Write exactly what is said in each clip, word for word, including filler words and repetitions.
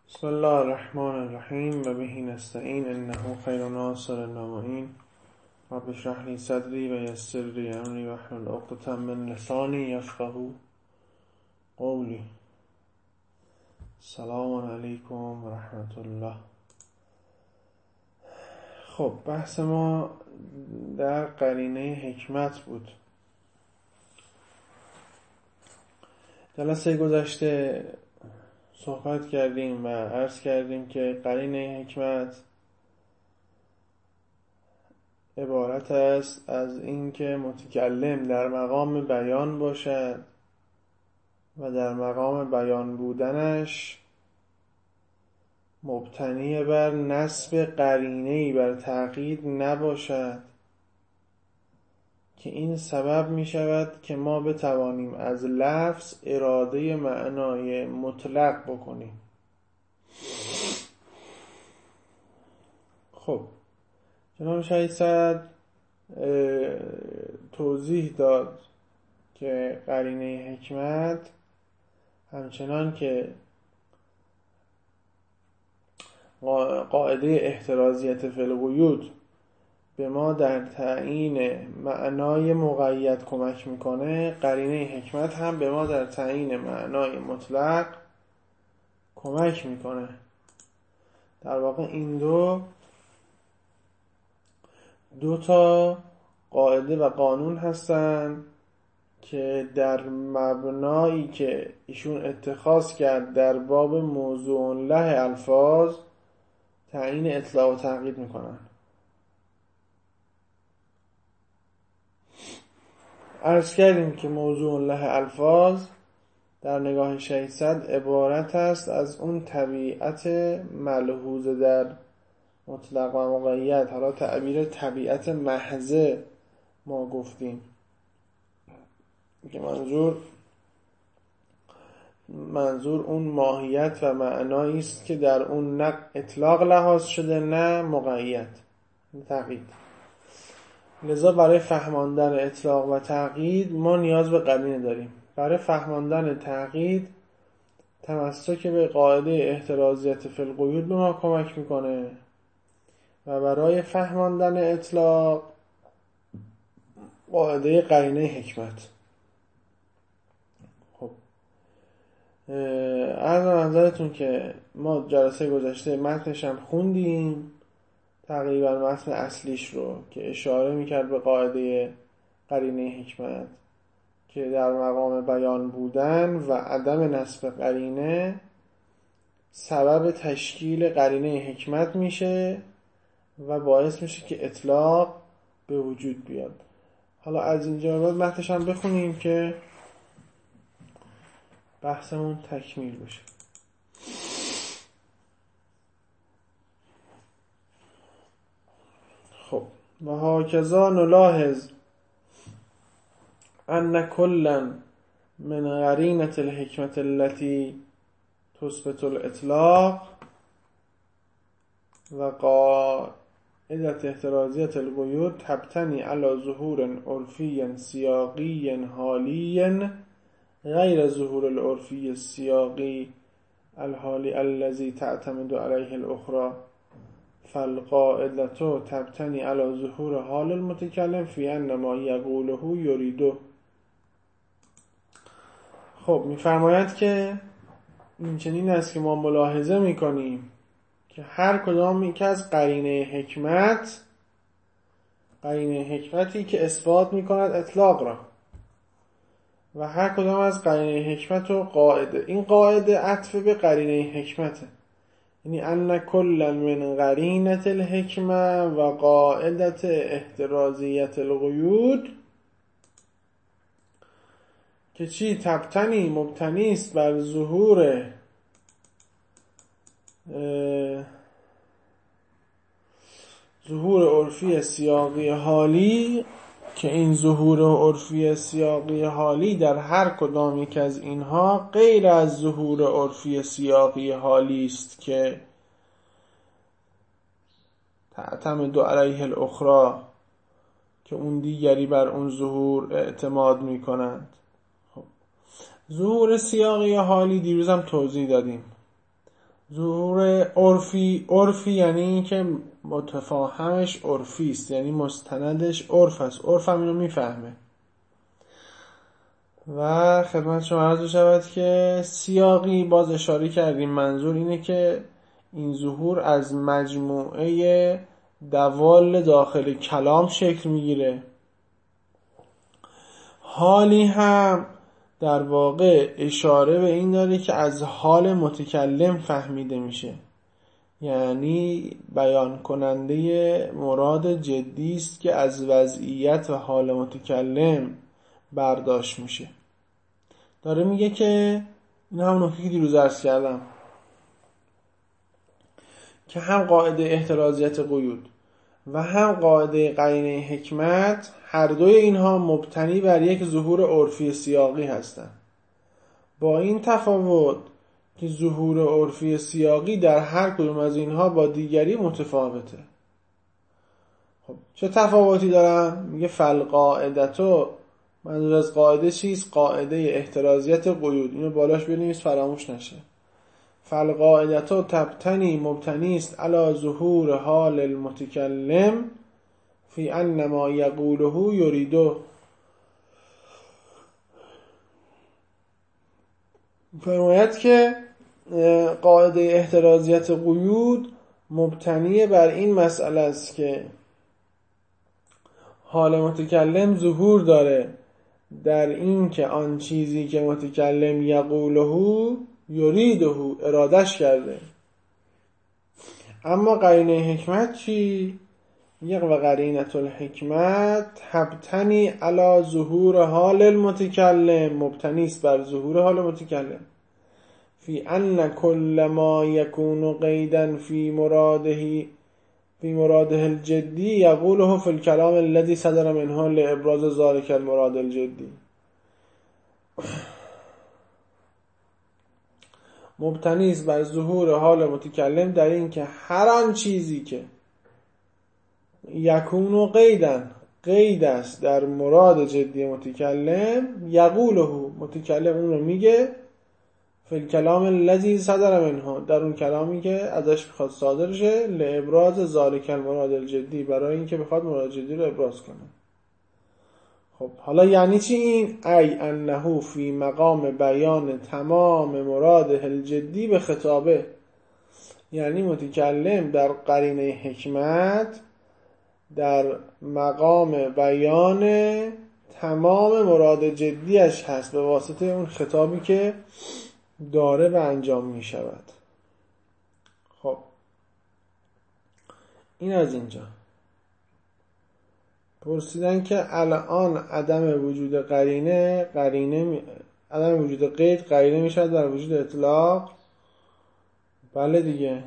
بسم الله الرحمن الرحیم و به نستعین انه خیر ناصر المعین رب اشرح لی صدری و یسر لی امری واحلل عقدة من لسانی یفقهوا قولی. سلام علیکم و رحمت الله. خب بحث ما در قرینه حکمت بود. جلسه گذشته صحبت کردیم و عرض کردیم که قرینه حکمت عبارت است از اینکه متکلم در مقام بیان باشد و در مقام بیان بودنش مبتنی بر نسب قرینه‌ای بر تعقید نباشد که این سبب می شود که ما بتوانیم از لفظ اراده معنای مطلق بکنیم. خب جناب شهید سعد توضیح داد که قرینه حکمت همچنان که قاعده احترازیت فی القیود به ما در تعیین معنای مقید کمک میکنه، قرینه حکمت هم به ما در تعیین معنای مطلق کمک میکنه. در واقع این دو دو تا قاعده و قانون هستن که در مبنایی که ایشون اتخاذ کرد در باب موضوع له الفاظ تعیین اطلاق و تعقید میکنن. عرض کردیم که موضوع له الفاظ در نگاه شهید سعد عبارت است از اون طبیعت ملحوظه در مطلق و مقید. حالا تعبیر طبیعت محضه ما گفتیم که منظور منظور اون ماهیت و معنایی است که در اون نه اطلاق لحاظ شده نه مقید تقیید. لذا برای فهماندن اطلاق و تقیید ما نیاز به قرینه داریم. برای فهماندن تقیید تمسک به قاعده احترازیت فی القیود به ما کمک میکنه و برای فهماندن اطلاق قاعده قرینه حکمت. خب عرض نظرتون که ما جلسه گذشته متنش هم خوندیم، تقریبا متن اصلیش رو که اشاره میکرد به قاعده قرینه حکمت که در مقام بیان بودن و عدم نسب قرینه سبب تشکیل قرینه حکمت میشه و باعث میشه که اطلاق به وجود بیاد. حالا از اینجا بعد متنش هم بخونیم که بحثمون تکمیل بشه. خب و هاکذا نلاحظ ان کلا من قرینة الحکمت التي تثبت الاطلاق و قاعدة احترازیت القیود تبتنی علی ظهور عرفی سیاقی حالی غیر ظهور العرفی السیاقی الحالی الذي تعتمد علیه الاخرى فالقاعدة تبتنی علی ظهور حال المتکلم فی ان ما یقوله یریده. خب میفرماید که این چنین است که ما ملاحظه میکنیم که هر کدام یک از قرینه حکمت قرینه حکمتی که اثبات میکند اطلاق را و هر کدام از قرینه حکمت و قاعده، این قاعده عطف به قرینه حکمته، یعنی ان کل من قرینة الحکمه و قاعدة احترازیت القیود که چی؟ تبتنی مبتنی است بر ظهور ظهور عرفی سیاقی حالی که این ظهور عرفی سیاقی حالی در هر کدام یک از اینها غیر از ظهور عرفی سیاقی حالی است که تعتمد علیه الاخرى که اون دیگری بر اون ظهور اعتماد می کنند. خب ظهور سیاقی حالی دیروز هم توضیح دادیم. ظهور عرفی، عرفی یعنی این که متفاهمش عرفی است، یعنی مستندش عرف است، عرف هم اینو میفهمه. و خدمت شما عرض شود که سیاقی باز اشاره کردیم، منظور اینه که این ظهور از مجموعه دوال داخل کلام شکل میگیره. حالی هم در واقع اشاره به این داره که از حال متکلم فهمیده میشه، یعنی بیان کننده مراد جدی است که از وضعیت و حال متکلم برداشت میشه. داره میگه که این هم نکته که دیروز عرض کردم که هم قاعده احترازیت قیود و هم قاعده قرینه حکمت، هر دوی اینها مبتنی بر یک ظهور عرفی سیاقی هستند، با این تفاوت که ظهور عرفی سیاقی در هر کدوم از اینها با دیگری متفاوته. خب چه تفاوتی دارن؟ میگه فالقاعدتو، منظور از قاعده چیست؟ قاعده احترازیت قیود، اینو بالاش بنویس فراموش نشه. فالقاعدتو تبتنی، مبتنی است علی ظهور حال المتکلم فی ان ما یقوله یریدو. فرماید که قاعده احترازیت قیود مبتنی بر این مسئله است که حال متکلم ظهور داره در این که آن چیزی که متکلم یقوله یریده، ارادش کرده. اما قرینه حکمت چی؟ یک و قرینت الحکمت تبتنی علی ظهور حال المتکلم، مبتنی است بر ظهور حال متکلم فی ان کل ما یکون قیدا فی مراده فی مراده الجدی یقوله فی الکلام الذی صدر منه لابراز ذلک المراد الجدی. مبتنی است بر ظهور حال متکلم در این که هر آن چیزی که یکون قیدا، قید است در مراد جدی متکلم، یقوله، متکلم اون رو میگه، فی الکلام الذی صدر منه، در اون کلامی که ازش بخواد صادر شه، لابراز ذلک المراد الجدی، برای اینکه بخواد مراد جدی رو ابراز کنه. خب حالا یعنی چی این؟ ای انه فی مقام بیان تمام مراد الجدی به خطابه، یعنی متکلم در قرینه حکمت در مقام بیان تمام مراد جدیش هست به واسطه اون خطابی که داره و انجام می شود. خب این از اینجا. پرسیدن که الان عدم وجود قرینه قرینه می... عدم وجود قید قرینه می شود در وجود اطلاق. بله دیگه،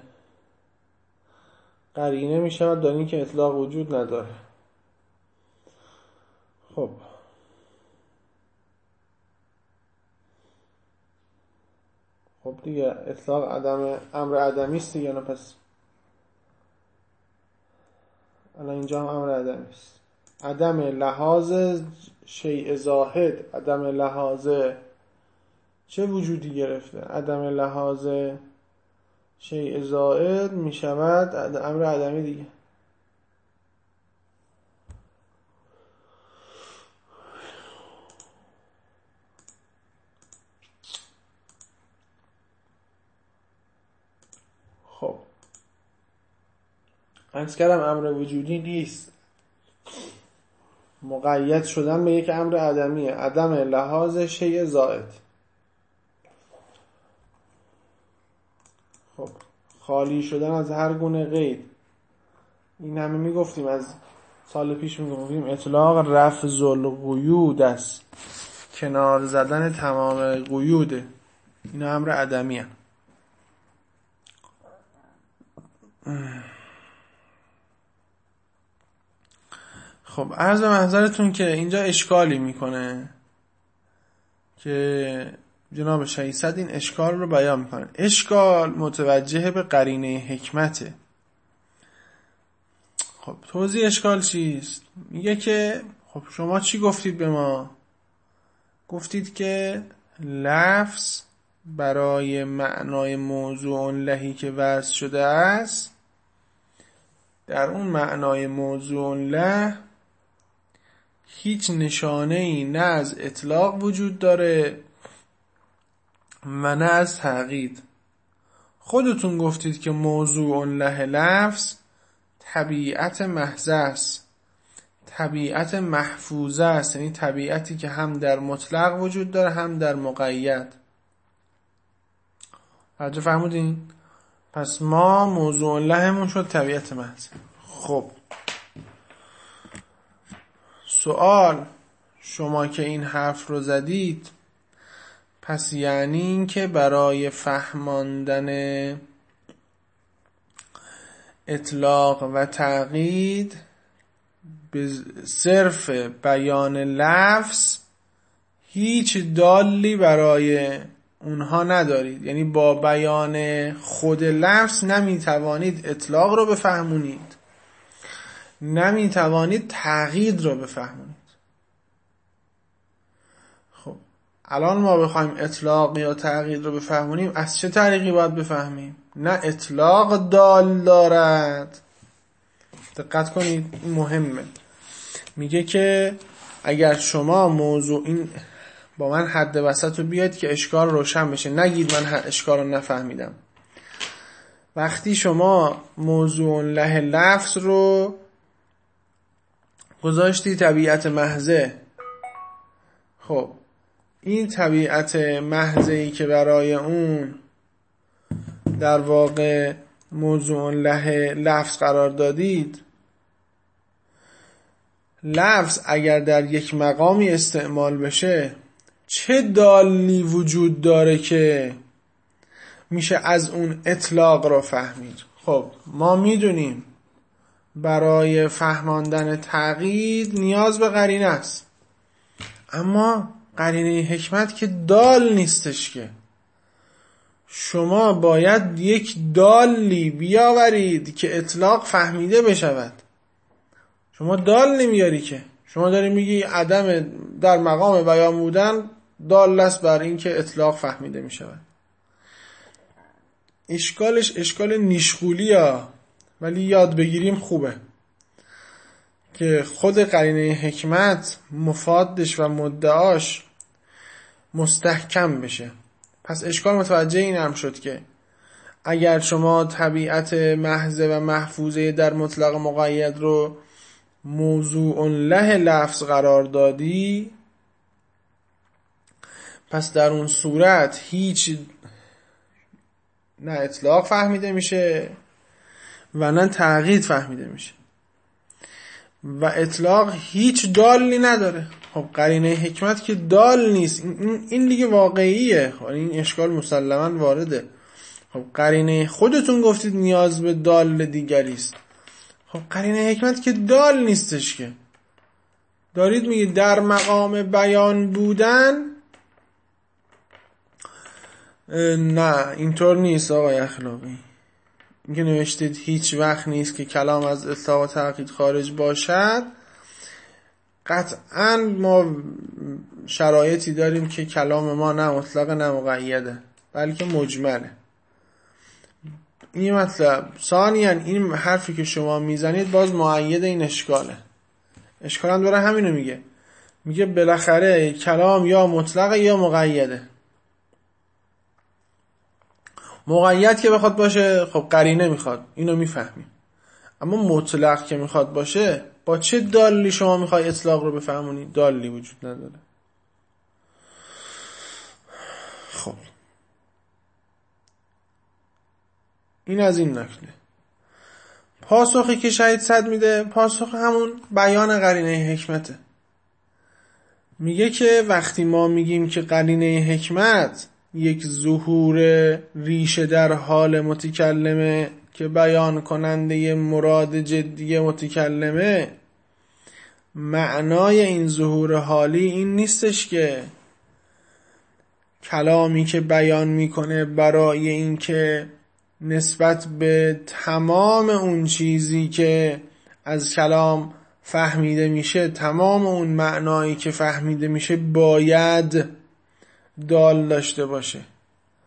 قرینه می شود در این که اطلاق وجود نداره. خب خب دیگه اطلاق عدم امر عدمی است دیگه، نه پس الان اینجا هم امر عدمی است. عدم لحاظ شیء زاهد، عدم لحاظ چه وجودی گرفته؟ عدم لحاظ شیء زائد می شود امر عدمی دیگه. خب عرض کردم امر وجودی نیست، مقید شدن به یک امر عدمیه، عدم لحاظ شیء زائد. خب خالی شدن از هر گونه قید، این همه میگفتیم از سال پیش، میگفتیم اطلاق رفض القیود است، کنار زدن تمام قیوده، این امر عدمیه. خب عرض محضرتون که اینجا اشکالی میکنه که جناب شهید صد این اشکال رو بیان میکنه. اشکال متوجه به قرینه حکمته. خب توضیح اشکال چیست؟ میگه که خب شما چی گفتید به ما؟ گفتید که لفظ برای معنای موضوع لهی که وضع شده است، در اون معنای موضوع له هیچ نشانه ای نه از اطلاق وجود داره و نه از تقیید. خودتون گفتید که موضوع له لفظ طبیعت محض است، طبیعت محفوظه است، یعنی طبیعتی که هم در مطلق وجود داره هم در مقید. توجه فهمودین؟ پس ما موضوع لهمون شد طبیعت محض. خب سوال، شما که این حرف رو زدید، پس یعنی این که برای فهماندن اطلاق و تقیید به صرف بیان لفظ هیچ دالی برای اونها ندارید، یعنی با بیان خود لفظ نمیتوانید اطلاق رو بفهمونید، نمیتوانید تقیید رو بفهمونید. خب الان ما بخوایم اطلاق یا تقیید رو بفهمونیم، از چه طریقی باید بفهمیم؟ نه اطلاق دال دارد. دقت کنید، این مهمه. میگه که اگر شما موضوع، این با من حد وسط رو بیاید که اشکال روشن بشه، نگید من اشکال رو نفهمیدم. وقتی شما موضوع له لفظ رو گذاشتی طبیعت محضه، خب این طبیعت محضه‌ای که برای اون در واقع موضوع له لفظ قرار دادید، لفظ اگر در یک مقامی استعمال بشه چه دالی وجود داره که میشه از اون اطلاق رو فهمید؟ خب ما میدونیم برای فهماندن تقیید نیاز به قرینه است، اما قرینه حکمت که دال نیستش که. شما باید یک دالی بیاورید که اطلاق فهمیده بشود. شما دال نمیاری که، شما داری میگی عدم در مقام بیان بودن دال است بر این که اطلاق فهمیده میشود. اشکالش اشکال نیشغولی ها، ولی یاد بگیریم خوبه که خود قرینه حکمت مفادش و مدعاش مستحکم بشه. پس اشکال متوجه این هم شد که اگر شما طبیعت محض و محفوظه در مطلق مقید رو موضوع له لفظ قرار دادی، پس در اون صورت هیچ نه اطلاق فهمیده میشه و نه تقیید فهمیده میشه و اطلاق هیچ دالی نداره. خب قرینه حکمت که دال نیست، این, این دیگه واقعیه، این اشکال مسلماً وارده. خب قرینه خودتون گفتید نیاز به دال دیگری است. خب قرینه حکمت که دال نیستش که. دارید میگید در مقام بیان بودن. نه اینطور نیست آقای اخلاقی. اینکه نوشتید هیچ وقت نیست که کلام از اطلاق و تقیید خارج باشد، قطعاً ما شرایطی داریم که کلام ما نه مطلق نه مقیده بلکه مجمله. این مطلب. ثانیاً این حرفی که شما میزنید باز مؤید این اشکاله. اشکال هم داره همینو میگه، میگه بالاخره کلام یا مطلق یا مقیده. مقید که بخواد باشه خب قرینه میخواد، اینو میفهمیم. اما مطلق که میخواد باشه با چه دالی شما میخوای اطلاق رو بفهمونی؟ دالی وجود نداره. خب این از این نکته. پاسخی که شهید صد میده پاسخ همون بیان قرینه حکمته. میگه که وقتی ما میگیم که قرینه حکمت یک ظهور ریشه در حال متکلمه که بیان کننده مراد جدی متکلمه، معنای این ظهور حالی این نیستش که کلامی که بیان میکنه برای این که نسبت به تمام اون چیزی که از کلام فهمیده میشه، تمام اون معنایی که فهمیده میشه باید دال داشته باشه.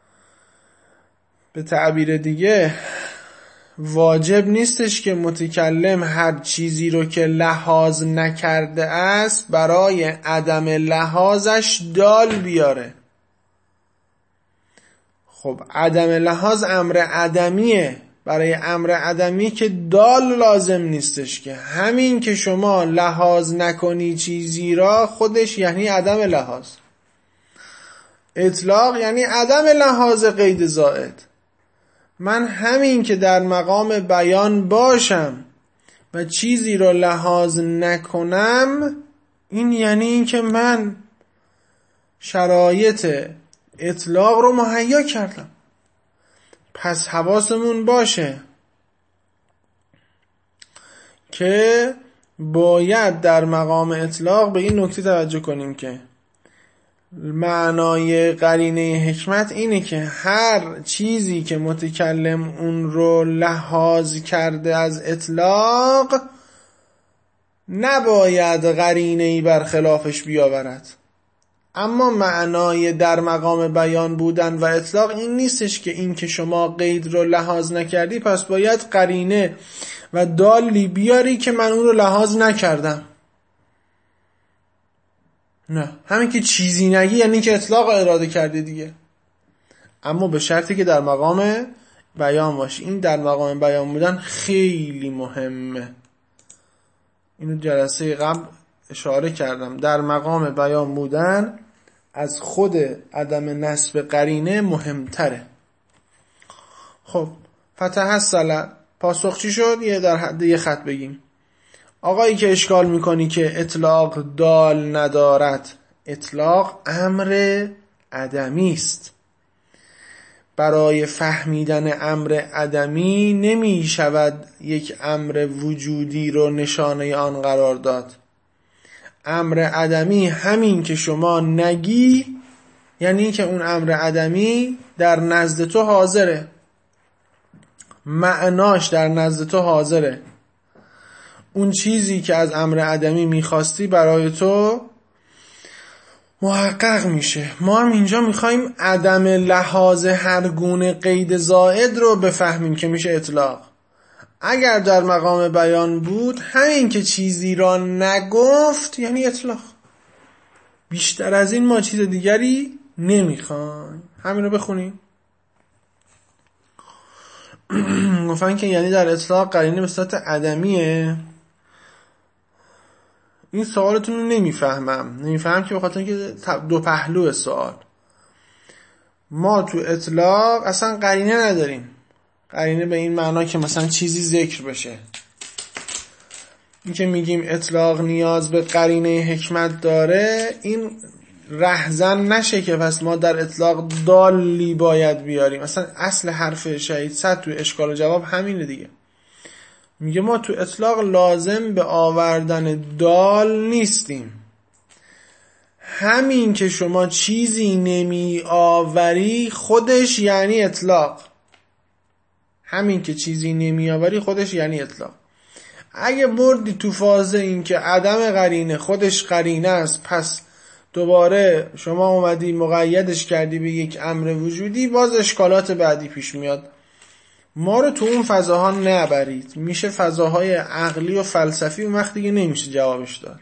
به تعبیر دیگه واجب نیستش که متکلم هر چیزی رو که لحاظ نکرده است برای عدم لحاظش دال بیاره. خب عدم لحاظ امر عدمیه، برای امر عدمی که دال لازم نیستش که. همین که شما لحاظ نکنی چیزی را خودش یعنی عدم لحاظ. اطلاق یعنی عدم لحاظ قید زائد. من همین که در مقام بیان باشم و چیزی را لحاظ نکنم، این یعنی این که من شرایط اطلاق رو مهیا کردم. پس حواسمون باشه که باید در مقام اطلاق به این نکته توجه کنیم که معنای قرینه حکمت اینه که هر چیزی که متکلم اون رو لحاظ کرده از اطلاق نباید قرینه‌ای برخلافش بیاورد. اما معنای در مقام بیان بودن و اطلاق این نیستش که این که شما قید رو لحاظ نکردی پس باید قرینه و دالی بیاری که من اون رو لحاظ نکردم. نه، همین که چیزی نگی یعنی که اطلاق اراده کردی دیگه. اما به شرطی که در مقام بیان باشی. این در مقام بیان بودن خیلی مهمه. اینو جلسه قبل اشاره کردم. در مقام بیان بودن از خود عدم نسب قرینه مهمتره. خب فتحصل پاسخ چی شد؟ یه در حد یه خط بگیم. آقایی که اشکال میکنی که اطلاق دال ندارد، اطلاق امر عدمی است. برای فهمیدن امر عدمی نمی شود یک امر وجودی رو نشانه آن قرار داد. امر عدمی همین که شما نگی یعنی که اون امر عدمی در نزد تو حاضره، معناش در نزد تو حاضره. اون چیزی که از امر عدمی میخواستی برای تو محقق میشه. ما هم اینجا میخوایم عدم لحاظ هر گونه قید زائد رو بفهمیم که میشه اطلاق. اگر در مقام بیان بود همین که چیزی را نگفت یعنی اطلاق. بیشتر از این ما چیز دیگری نمیخوایم. همین رو بخونیم. گفتن که یعنی در اطلاق قرینه به صورت عدمیه. این سوالتون رو نمیفهمم. نمیفهمم که بخاطر اینکه دو پهلو سوال. ما تو اطلاق اصلا قرینه نداریم. قرینه به این معنا که مثلا چیزی ذکر بشه. این که میگیم اطلاق نیاز به قرینه حکمت داره، این رهزن نشه که پس ما در اطلاق دالی باید بیاریم. مثلا اصل حرف شهید صد تو اشکال و جواب همینه دیگه. میگه ما تو اطلاق لازم به آوردن دال نیستیم. همین که شما چیزی نمی آوری خودش یعنی اطلاق. همین که چیزی نمی آوری خودش یعنی اطلاق. اگه بردی تو فاز این که عدم قرینه خودش قرینه است، پس دوباره شما اومدی مقیدش کردی به یک امر وجودی، باز اشکالات بعدی پیش میاد. ما رو تو اون فضاها نبرید. میشه فضاهای عقلی و فلسفی اون وقت دیگه نمیشه جوابش داد.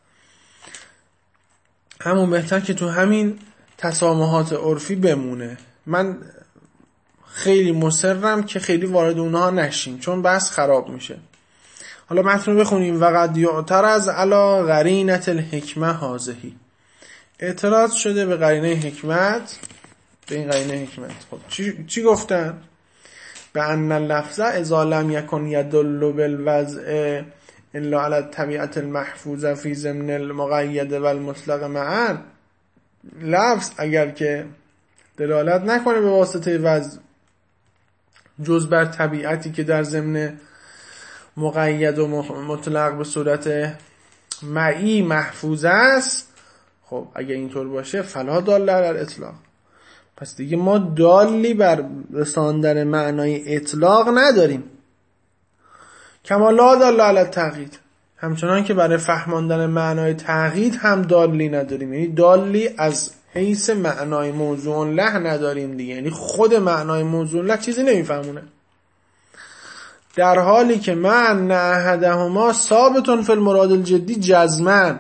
همون بهتر که تو همین تسامحات عرفی بمونه. من خیلی مصرم که خیلی وارد اونها نشیم چون بحث خراب میشه. حالا متن رو بخونیم. وقد یعترض علی قرینة الحکمه هذه. اعتراض شده به قرینه حکمت، به این قرینه حکمت. خب چی, چی گفتن؟ به ان اللفظ اذا لم یکن یدل بالوضع الا علی الطبیعه المحفوظه فی ضمن المقید و المطلق معا. لفظ اگر که دلالت نکنه به واسطه وضع جز بر طبیعتی که در ضمن مقید و مطلق به صورت معی محفوظ است، خب اگه اینطور باشه فلا دال علی الاطلاق. پس دیگه ما دالی بر رساندن معنای اطلاق نداریم. کما لا دال علی التقیید. همچنان که برای فهماندن معنای تقیید هم دالی نداریم. یعنی دالی از حیث معنای موضوع له نداریم دیگه، یعنی خود معنای موضوع له چیزی نمیفهمونه، در حالی که من احدهما ثابتون فی المراد الجدی جزمن.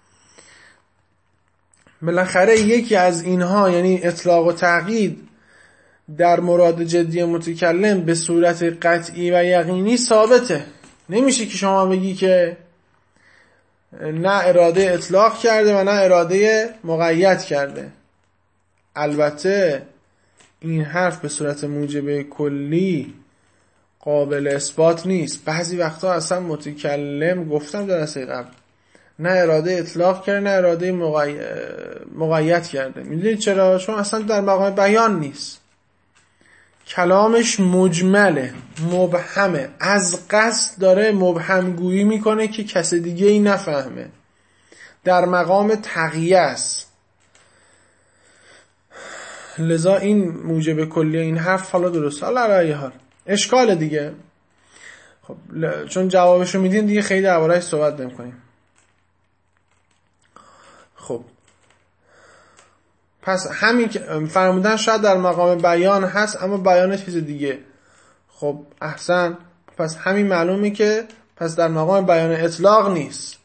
بالاخره یکی از اینها یعنی اطلاق و تعقید در مراد جدی متکلم به صورت قطعی و یقینی ثابته. نمیشه که شما بگی که نه اراده اطلاق کرده و نه اراده مقید کرده. البته این حرف به صورت موجب کلی قابل اثبات نیست. بعضی وقتا اصلا متکلم، گفتم در درس قبل، نه اراده اطلاق کرده نه اراده مقید, مقید کرده. میدونید چرا؟ چون اصلا در مقام بیان نیست، کلامش مجمله، مبهمه، از قصد داره مبهم گویی میکنه که کس دیگه ای نفهمه، در مقام تقیه است. لذا این موجب کلی این حرف حالا درست. حالا علی حال اشکال دیگه. خب چون جوابشو میدین دیگه خیلی درباره‌اش صحبت نمی‌کنیم. خب پس همین که فرمودن شاید در مقام بیان هست اما بیان چیز دیگه. خب احسن، پس همین معلومه که پس در مقام بیان اطلاق نیست.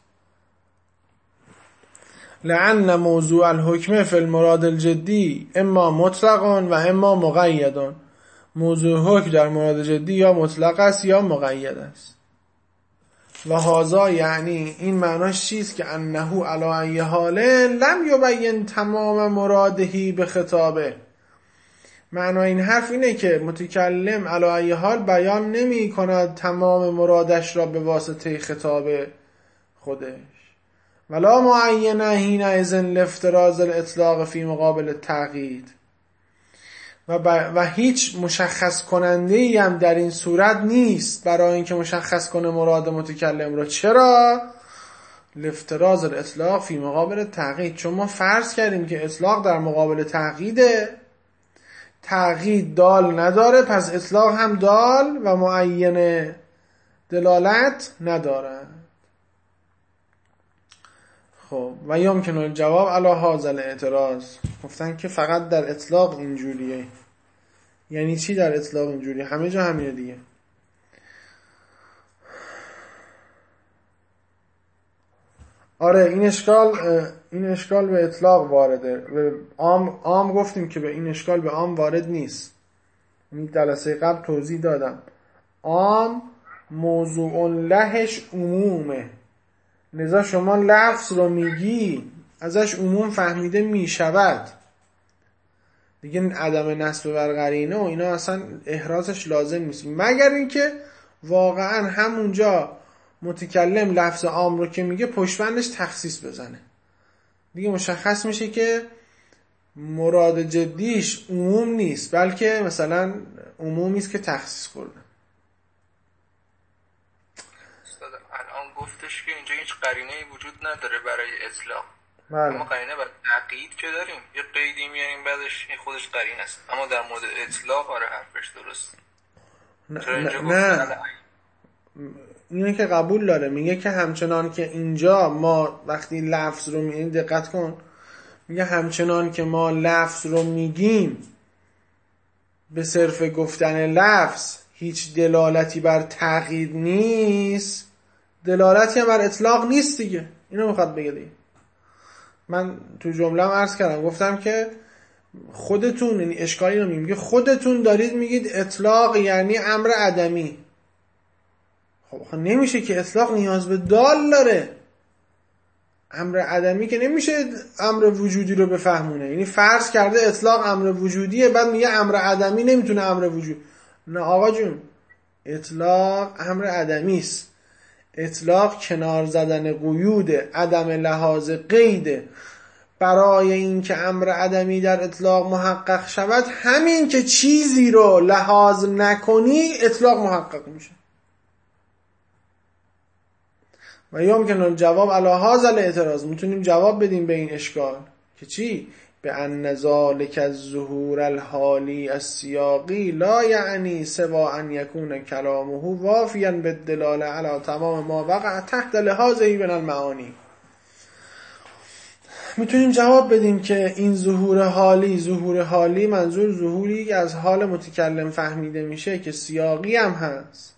لأن موضوع الحکم فی المراد الجدی اما مطلق و اما مقید. موضوع حکم در مراد جدی یا مطلق است یا مقید است. و هذا یعنی این معناش چیست که انه علی ای حال لم یبین تمام مرادهی به خطابه. معنای این حرف اینه که متکلم علی ای حال بیان نمی کند تمام مرادش را به واسطه خطاب خودش. ولا معینه حین اذن لافتراض الاطلاق فی مقابل تقیید. و, و هیچ مشخص کننده ای هم در این صورت نیست برای اینکه مشخص کنه مراد متکلم را. چرا؟ لافتراض الاطلاق فی مقابل تقیید. چون ما فرض کردیم که اطلاق در مقابل تقییده، تقیید دال نداره، پس اطلاق هم دال و معین دلالت نداره. خب و یمکن الجواب علی هذا الاعتراض. گفتن که فقط در اطلاق اینجوریه. یعنی چی در اطلاق اینجوریه؟ همه جا همینه دیگه. آره این اشکال این اشکال به اطلاق وارده. به عام عام گفتیم که به این اشکال به عام وارد نیست. این جلسه قبل توضیح دادم. عام موضوع لهش عمومه. لذا شما لفظ رو میگی ازش عموم فهمیده میشود دیگه، عدم نسب بر قرینه و اینا اصلا احرازش لازم نیست، مگر اینکه واقعا همونجا متکلم لفظ عام رو که میگه پشتبندش تخصیص بزنه، دیگه مشخص میشه که مراد جدیش عموم نیست بلکه مثلا عمومی است که تخصیص کرده. گفتش که اینجا هیچ قرینه‌ای وجود نداره برای اطلاق. بله. اما قرینه برای تقیید که داریم، یه قیدی میاریم بعدش این خودش قرینه است. اما در مورد اطلاق آره حرفش درست. نه نه, نه. اینه که قبول داره، میگه که همچنان که اینجا ما وقتی لفظ رو میگیم، دقت کن، میگه همچنان که ما لفظ رو میگیم به صرف گفتن لفظ هیچ دلالتی بر تقیید نیست، دلالتی هم بر اطلاق نیست دیگه. اینو میخواد بگه دیگه. من تو جمله هم عرض کردم، گفتم که خودتون، یعنی اشکالی رو میگه خودتون دارید میگید اطلاق یعنی امر عدمی. خب نمیشه که اطلاق نیاز به دال داره. امر عدمی که نمیشه امر وجودی رو بفهمونه. یعنی فرض کرده اطلاق امر وجودیه، بعد میگه امر عدمی نمیتونه امر وجود. نه آقا جون، اطلاق امر عدمی است. اطلاق کنار زدن قیود، عدم لحاظ قید. برای اینکه امر عدمی در اطلاق محقق شود، همین که چیزی رو لحاظ نکنی اطلاق محقق میشه. و یمکن الجواب علی هذا الاعتراض. میتونیم جواب بدیم به این اشکال که چی؟ به ان ذلک الظهور الحالی السیاقی لا یعنی سوا ان یکون کلامه وافیا بالدلاله علی تمام ما وقع تحت لحاظه من المعانی. میتونیم جواب بدیم که این ظهور حالی ظهور حالی منظور ظهوری که از حال متکلم فهمیده میشه که سیاقی هم هست،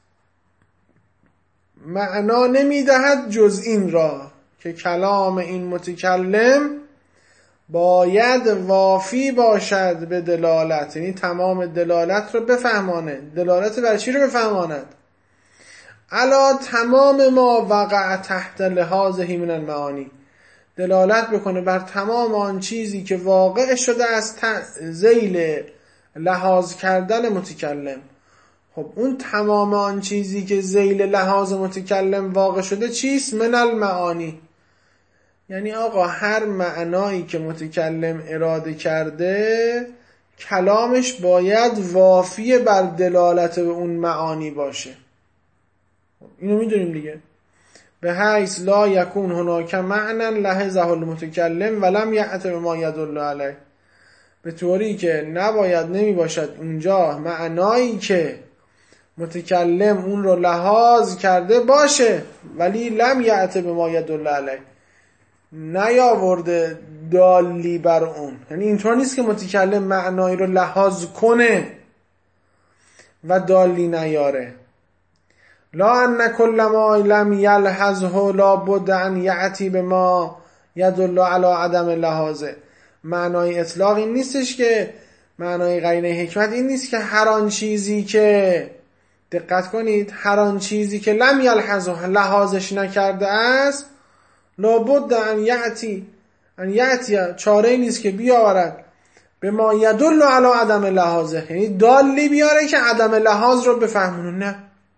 معنا نمیدهد جز این را که کلام این متکلم باید وافی باشد به دلالت، یعنی تمام دلالت رو بفهمانه. دلالت بر چی رو بفهماند؟ علا تمام ما وقع تحت لحاظه من المعانی، دلالت بکنه بر تمام آن چیزی که واقع شده از ذیل لحاظ کردن متکلم. خب اون تمام آن چیزی که ذیل لحاظ متکلم واقع شده چیست؟ من المعانی، یعنی آقا هر معنایی که متکلم اراده کرده کلامش باید وافی بر دلالت به اون معانی باشه. اینو میدونیم دیگه. به حیث لا یکون هناک معنی لحظه المتکلم ولم یأت بما یدل علیه، به طوری که نباید نمی باشد اونجا معنایی که متکلم اون رو لحاظ کرده باشه ولی لم یأت بما یدل علیه، نیاورده دالی بر اون. یعنی اینطور نیست که متکلم معنایی رو لحاظ کنه و دالی نیاره. لا ان کل ما لم یلحظه لا بد ان یأتی بما یدل علی عدم لحاظه. معنای اطلاق این نیستش که معنای قرینه حکمت این نیست که هر آن چیزی که دقت کنید هر آن چیزی که لم یلحظه لحاظش نکرده است لا بد ان یأتی ان یأتی چاره نیست که بیاورد به ما یدل علی عدم لحاظه، یعنی دالی بیاره که عدم لحاظ رو بفهمونه. نه،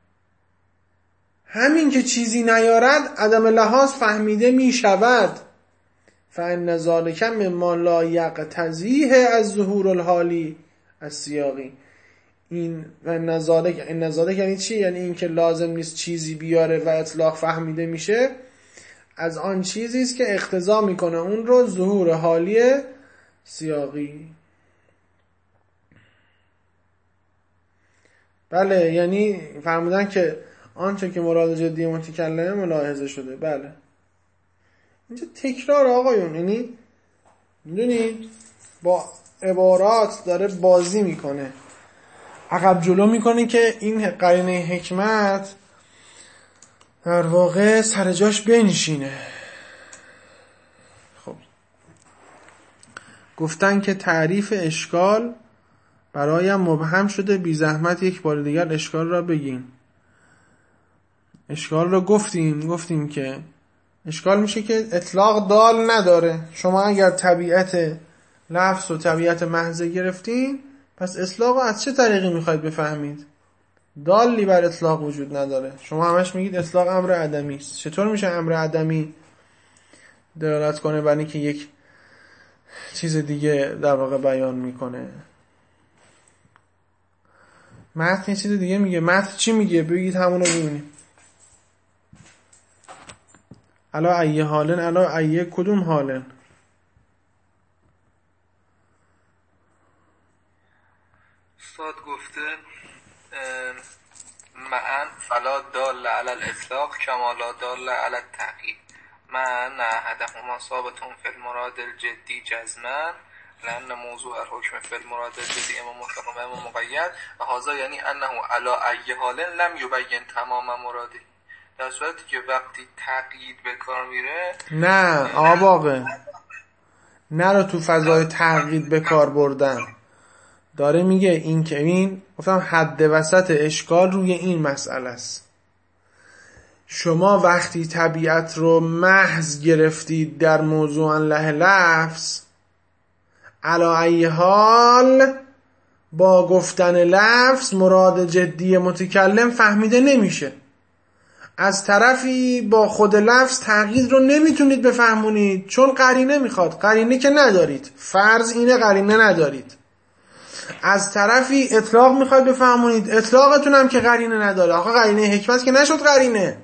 همین که چیزی نیارد عدم لحاظ فهمیده می شود. فان ذلک مما لا یقتضیه از ظهور الحالی از سیاقی. این ان ذلک ان ذلک یعنی چی؟ یعنی این که لازم نیست چیزی بیاره و اطلاق فهمیده میشه، از آن چیزی است که اقتضا میکنه اون رو ظهور حالی سیاقی. بله، یعنی فرمودن که آنچه که مراد جدی متکلمه ملاحظه شده. بله، اینجا تکرار آقایون، یعنی میدونید با عبارات داره بازی میکنه، عقب جلو میکنه که این قرینه حکمت در واقع سر جاش بنشینه. خب گفتن که تعریف اشکال برایم مبهم شده، بی زحمت یک بار دیگر اشکال را بگین. اشکال را گفتیم گفتیم که اشکال میشه که اطلاق دال نداره. شما اگر طبیعت لفظ و طبیعت محضه گرفتین، پس اطلاق از چه طریقی میخواید بفهمید؟ دالی بر اطلاق وجود نداره. شما همش میگید اطلاق امر عدمی است. چطور میشه امر عدمی دلالت کنه بر اینکه یک چیز دیگه در واقع بیان میکنه؟ متن یه چیز دیگه میگه. متن چی میگه؟ بگید همون رو ببینیم. الا ایه حالن، الا ایه کدوم حالن؟ استاد گفته معن فلا دال علی الاطلاق کما لا دال علی التعقید، معن احدهما ثابت فی المراد الجدی جزما لان موضوع الحکم فی المراد الجدی اما مطلق و اما مقید و هذا یعنی انه علی ایه حال لم یبین تمام مراده، در صورتی که وقتی تقیید به کار میره. نه آباقه، نه رو تو فضای تقیید به کار بردن داره میگه. این که این گفتم حد وسط اشکال روی این مسئله است. شما وقتی طبیعت رو محض گرفتید در موضوع له لفظ، علی ای حال با گفتن لفظ مراد جدی متکلم فهمیده نمیشه. از طرفی با خود لفظ تقیید رو نمیتونید بفهمونید چون قرینه میخواد. قرینه که ندارید، فرض اینه قرینه ندارید. از طرفی اطلاق میخواد بفهمونید، اطلاقتون هم که قرینه نداره. آخه قرینه حکمت که نشد قرینه،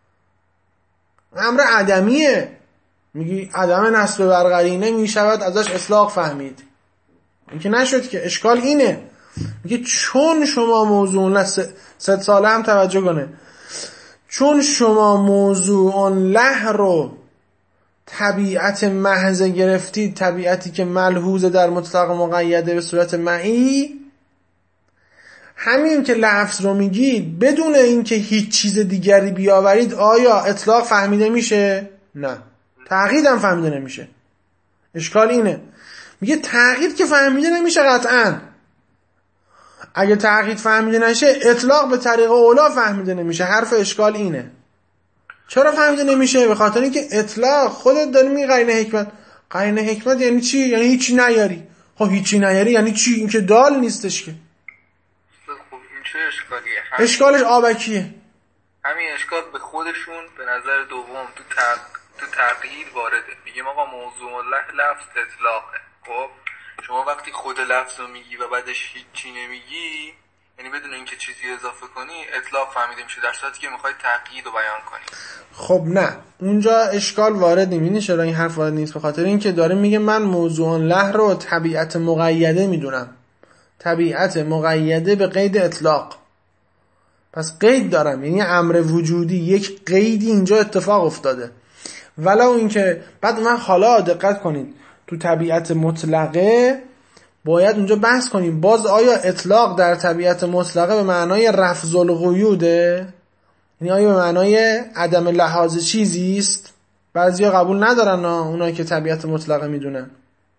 امر عدمیه. میگی عدم نسب بر قرینه میشود ازش اطلاق فهمید، این که نشد که. اشکال اینه، میگه چون شما موضوع ست ساله هم توجه کنه، چون شما موضوع له رو طبیعت محض گرفتید، طبیعتی که ملحوظه در مطلق مقیده به صورت معی، همین که لفظ رو میگید بدون اینکه هیچ چیز دیگری بیاورید آیا اطلاق فهمیده میشه؟ نه. تقیید هم فهمیده نمیشه. اشکال اینه، میگه تقیید که فهمیده نمیشه قطعاً. اگه تقیید فهمیده نشه اطلاق به طریق اولا فهمیده نمیشه. حرف اشکال اینه. چرا فهمیده نمیشه؟ به خاطر اینکه اطلاق خودت داری میگی قرینه حکمت. قرینه حکمت یعنی چی؟ یعنی هیچی نیاری. خب هیچی نیاری یعنی چی؟ این که دال نیستش که. خب این چه اشکالیه؟ اشکالش آبکیه. همین اشکال به خودشون به نظر دوم تو تق... تو تغییر وارده. میگیم آقا موضوع الله لفظ اطلاقه. خب شما وقتی خود لفظ رو میگی و بعدش هیچی نمیگی، یعنی بدون اینکه چیزی اضافه کنی اطلاق فهمیده میشه، در صورتی که میخوای تقیید رو بیان کنی. خب نه، اونجا اشکال وارد نمیشه. چرا این حرف وارد نیست؟ به خاطر اینکه داره میگه من موضوع له رو طبیعت مقیده میدونم. طبیعت مقیده به قید اطلاق. پس قید دارم، یعنی امر وجودی، یک قیدی اینجا اتفاق افتاده. ولو اینکه بعد من حالا دقت کنید تو طبیعت مطلقه باید اونجا بحث کنیم باز آیا اطلاق در طبیعت مطلقه به معنای رفض القیوده؟ یعنی آیا به معنای عدم لحاظ چیزی است؟ بعضیا قبول ندارن اونایی که طبیعت مطلقه میدونن.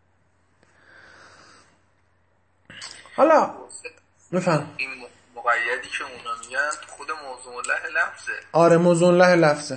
حالا بفهم این مقیدی که اونا میگن خود موضوع له لفظه. آره موضوع له لفظه.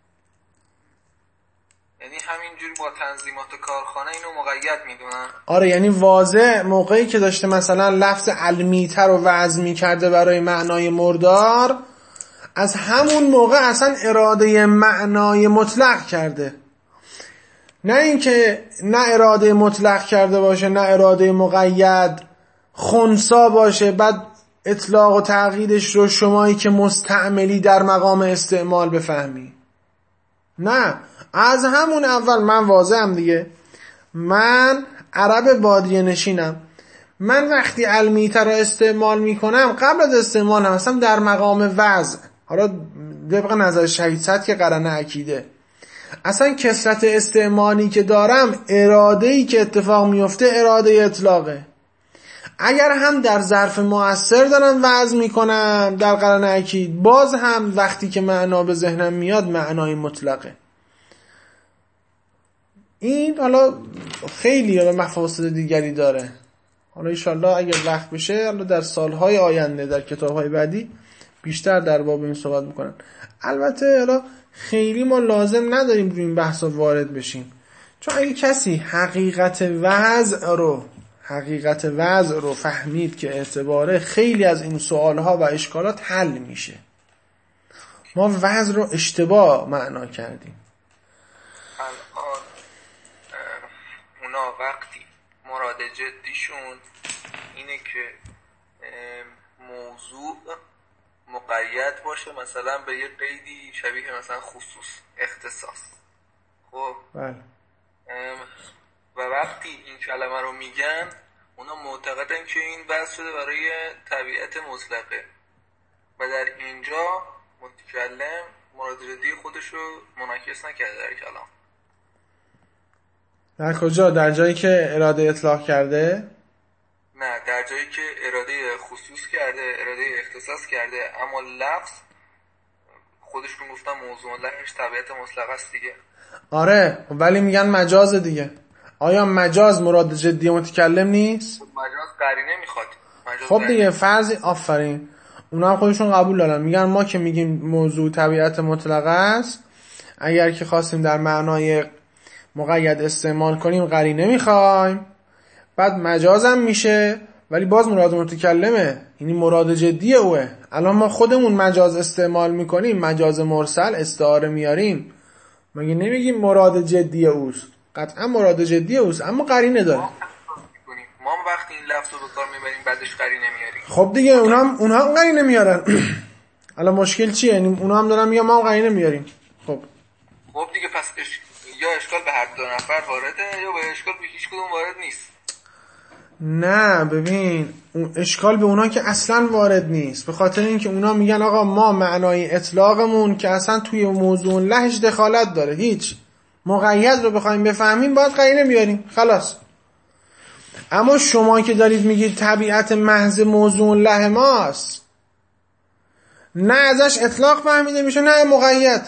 یعنی همینجوری با تنظیمات کارخانه اینو مقید میدونن. آره یعنی واضح موقعی که داشته مثلا لفظ علمیتر رو وضع میکرده برای معنای مردار، از همون موقع اصلا اراده معنای مطلق کرده. نه اینکه نه اراده مطلق کرده باشه نه اراده مقید، خنثی باشه بعد اطلاق و تقییدش رو شمایی که مستعملی در مقام استعمال بفهمی. نه، از همون اول من واضحم دیگه. من عرب بادیه نشینم. من وقتی علمیتر رو استعمال میکنم قبل از استعمال هم اصلا در مقام وضع، حالا طبق نظر شهید صد که قرنه عکیده، اصلا کثرت استعمالی که دارم اراده‌ای که اتفاق میفته اراده اطلاقه. اگر هم در ظرف مؤثر دارم وضع میکنم در قرنه عکید، باز هم وقتی که معنا به ذهنم میاد معنای مطلقه. این حالا خیلی حالا مفاسد دیگری داره. حالا انشالله اگر وقت بشه حالا در سالهای آینده در کتابهای بعدی بیشتر در باب این صحبت میکنن. البته حالا خیلی ما لازم نداریم روی این بحثا وارد بشیم، چون اگه کسی حقیقت وضع رو حقیقت وضع رو فهمید که اعتباره، خیلی از این سوالها و اشکالات حل میشه. ما وضع رو اشتباه معنا کردیم. الان اونا وقتی مراد جدیشون اینه که موضوع مقید باشه مثلا به یه قیدی شبیه مثلا خصوص اختصاص. خب بله. و وقتی این کلمه رو میگن اونا معتقدن که این بحث شده برای طبیعت مطلقه و در اینجا متکلم مراد جدی خودش رو منعکس نکرده در کلام. در کجا؟ در جایی که اراده اطلاق کرده؟ نه، در جایی که اراده خصوص کرده، اراده اختصاص کرده، اما لفظ خودشون گفتن موضوع لهش طبیعت مطلقه است دیگه. آره ولی میگن مجاز دیگه. آیا مجاز مراد جدی متکلم نیست؟ مجاز قرینه میخواد. خب دیگه فرضی آفرین. اونا هم خودشون قبول دارن، میگن ما که میگیم موضوع طبیعت مطلقه است، اگر که خواستیم در معنای مقید استعمال کنیم قرینه میخوایم، بعد مجازم میشه ولی باز مراد متکلمه، یعنی مراد جدی اوه. الان ما خودمون مجاز استعمال میکنیم، مجاز مرسل استعاره میاریم، مگه نمیگیم مراد جدی اوست؟ قطعا مراد جدی اوست اما قرینه داره. ما هم وقتی این لفظ رو به کار میبریم بعدش قرینه میاریم. خب دیگه اونا هم اونها هم قرینه میارن. الان مشکل چیه؟ یعنی اونا هم دارن میگن ما هم قرینه میاریم. خب خب دیگه پس اش... یا اشکال به هر دو نفر وارده یا به اشکال به هیچ کدوم وارد نیست. نه ببین، اون اشکال به اونا که اصلا وارد نیست، به خاطر اینکه اونا میگن آقا ما معنای اطلاقمون که اصلا توی موضوع لهش دخالت داره، هیچ مقید رو بخوایم بفهمیم باید قرینه بیاریم، خلاص. اما شما که دارید میگید طبیعت محض موضوع له ماست، نه ازش اطلاق فهمیده میشه نه مقید.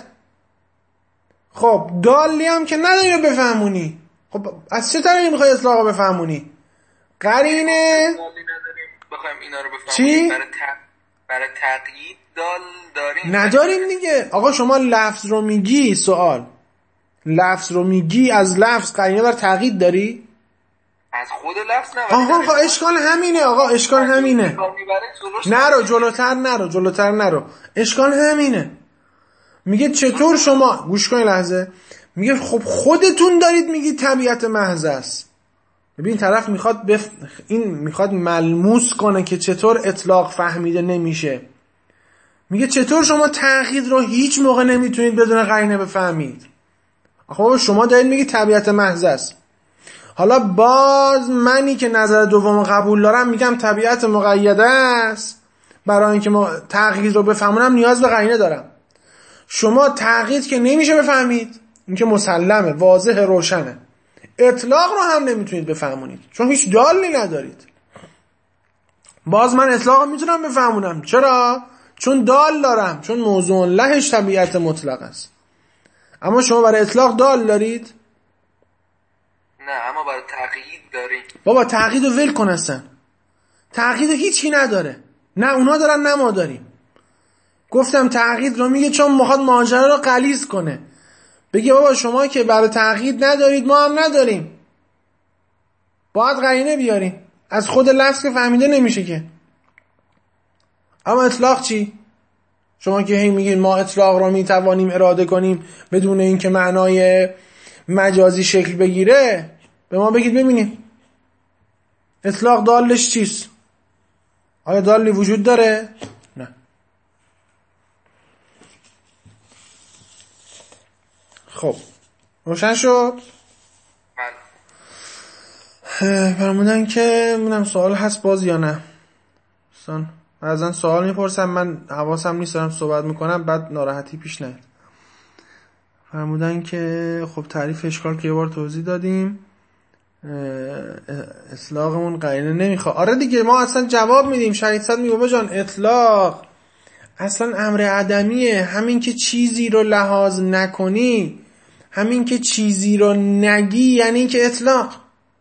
خب دالی هم که نداری رو بفهمونی، خب از چه طریقی میخوای اطلاق رو بفهمونی؟ قرینه بخوایم اینا رو بفهمونیم. چی؟ برای تق... برای تقیید دال داریم نداریم دیگه. آقا شما لفظ رو میگی، سوال لفظ رو میگی، از لفظ قرینه بر تقیید داری؟ از خود لفظ نه. آها آقا اشکال همینه، آقا اشکال همینه. نرو جلوتر نرو جلوتر نرو اشکال همینه. میگه چطور شما، گوش کن لحظه، میگه خب خودتون دارید میگی طبیعت محض است. ببین طرف میخواد بف... این میخواد ملموس کنه که چطور اطلاق فهمیده نمیشه. میگه چطور شما تأکید رو هیچ موقع نمیتونید بدون قرینه بفهمید. خب شما دارید میگی طبیعت محض است. حالا باز منی که نظر دوم قبول دارم میگم طبیعت مقیده است، برای اینکه ما تأکید رو بفهمونم نیاز به قرینه دارم. شما تأکید که نمیشه بفهمید، این که مسلمه، واضح، روشنه. اطلاق رو هم نمیتونید بفهمونید چون هیچ دالی ندارید. باز من اطلاق رو میتونم بفهمونم، چرا؟ چون دال دارم، چون موضوع لهش طبیعت مطلق است. اما شما برای اطلاق دال دارید؟ نه، اما برای تقیید داریم. بابا تقیید رو ول کن اصلا. تقیید رو هیچی نداره، نه اونا دارن نه ما داریم. گفتم تقیید رو میگه چون میخواد ماجرا رو غلیظ کنه، بگه بابا شما که برای تقیید ندارید ما هم نداریم، باید قرینه بیاریم. از خود لفظ که فهمیده نمیشه که. اما اطلاق چی؟ شما که هی میگید ما اطلاق رو میتوانیم اراده کنیم بدون اینکه معنای مجازی شکل بگیره، به ما بگید ببینیم اطلاق دالش چیست؟ آیا دالی وجود داره؟ نه. خب روشن شد؟ بله. فرمودن که منم سوال هست باز یا نه؟ دوستان بعضن سوال میپرسم، من حواسم نیست دارم صحبت میکنم بعد ناراحتی پیش نیاد. فرمودن که خب تعریف اشکال که یه بار توضیح دادیم، اطلاقمون قرینه نمیخواد. آره دیگه ما اصلا جواب میدیم. شهید صد میگه بابا جان اطلاق اصلا امر عدمیه، همین که چیزی رو لحاظ نکنی، همین که چیزی رو نگی یعنی که اطلاق.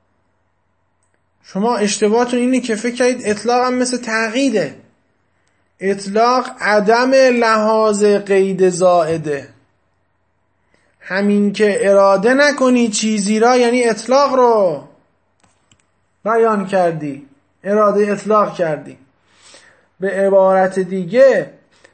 شما اشتباهتون اینه که فکر کردید اطلاق هم مثل تقییده. اطلاق عدم لحاظ قید زائده. همین که اراده نکنی چیزی را یعنی اطلاق رو بیان کردی، اراده اطلاق کردی. به عبارت دیگه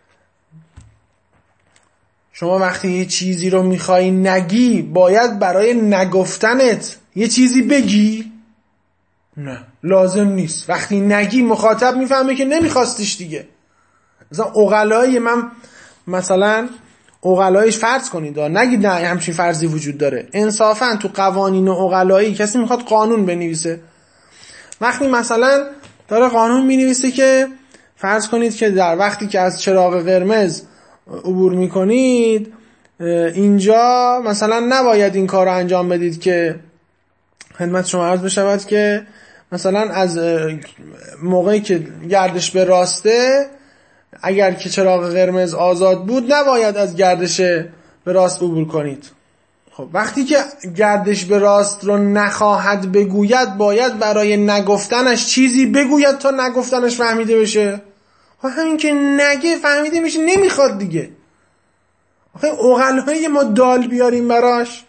شما وقتی یه چیزی رو میخوای نگی باید برای نگفتنت یه چیزی بگی؟ نه لازم نیست. وقتی نگی مخاطب میفهمه که نمیخواستیش دیگه. مثلا عقلای من مثلا عقلایش فرض کنید، نگید نه همچین فرضی وجود داره. انصافا تو قوانین عقلایی کسی میخواد قانون بنویسه، وقتی مثلا داره قانون مینویسه که فرض کنید که در وقتی که از چراغ قرمز عبور میکنید اینجا مثلا نباید این کار رو انجام بدید که خدمت شما عرض بشود که مثلا از موقعی که گردش به راسته، اگر که چراغ قرمز آزاد بود نباید از گردش به راست عبور کنید. خب وقتی که گردش به راست رو نخواهد بگوید باید برای نگفتنش چیزی بگوید تا نگفتنش فهمیده بشه. خب همین که نگه فهمیده میشه نمیخواد دیگه. آخه عقلایی ما دال بیاریم براش؟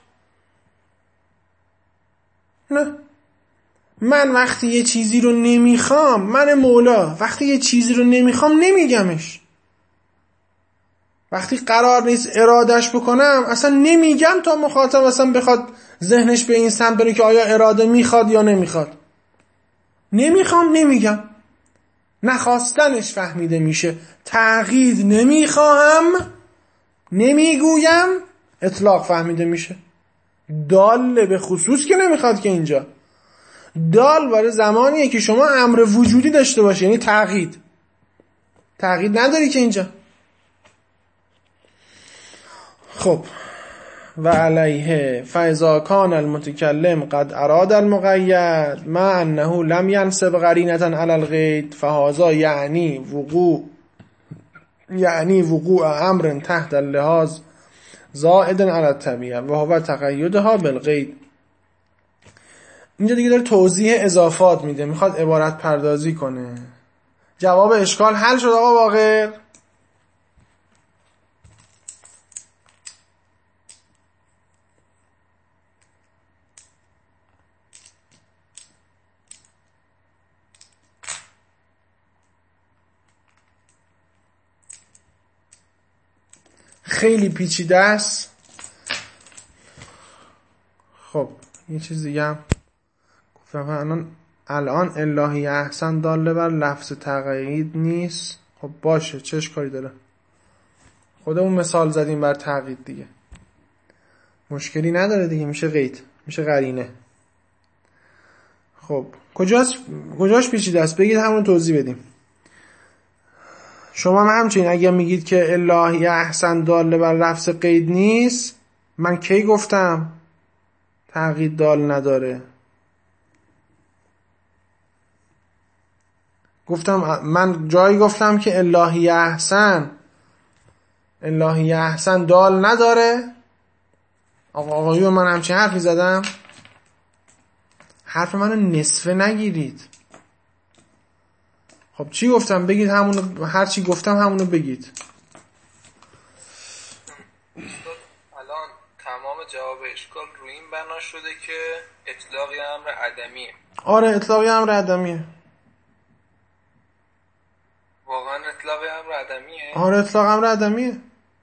نه. من وقتی یه چیزی رو نمیخوام، من مولا وقتی یه چیزی رو نمیخوام نمیگمش. وقتی قرار نیست ارادش بکنم اصلا نمیگم تا مخاطب اصلا بخواد ذهنش به این سمت بره که آیا اراده میخواد یا نمیخواد. نمیخوام نمیگم. نخواستنش فهمیده میشه. تغییر نمیخواهم نمیگویم اطلاق فهمیده میشه. دال به خصوص که نمیخواد که اینجا. دال برای زمانیه که شما امر وجودی داشته باشه، یعنی تقیید. تقیید نداری که اینجا. خب و علیه فاذا کان المتکلم قد اراد المقید ما انه لم ینصب قرینة علی القید فهذا یعنی وقوع یعنی وقوع امر تحت اللحاظ زائد علی الطبیعه و هو تقیدها بالقید. اینجا دیگه داره توضیح اضافات میده، میخواد عبارت پردازی کنه. جواب اشکال حل شد آقا باقر؟ خیلی پیچیده است. خب یه چیز دیگه هم گفتم الان الان الهی احسن داله بر لفظ تقیید نیست. خب باشه، چه اشکالی داره؟ خودمون مثال زدیم بر تقیید دیگه، مشکلی نداره دیگه، میشه قید، میشه قرینه. خب کجاست کجاش پیچیده است؟ بگید همون توضیح بدیم. شما هم همچنین اگه میگید که الهی احسن داله بر لفظ قید نیست، من کی گفتم تقیید دال نداره؟ گفتم من جایی گفتم که الهی احسن الهی احسن دال نداره؟ آقا آقایون من همچین حرفی زدم؟ حرف منو نصفه نگیرید. خب چی گفتم؟ بگید همونو، هر چی گفتم همونو بگید. الان تمام جواب اشکال روی این بنا شده که اطلاقی امر عدمیه. آره اطلاقی امر عدمیه. واقعا اطلاقی امر عدمیه؟ آره اطلاق امر عدمیه.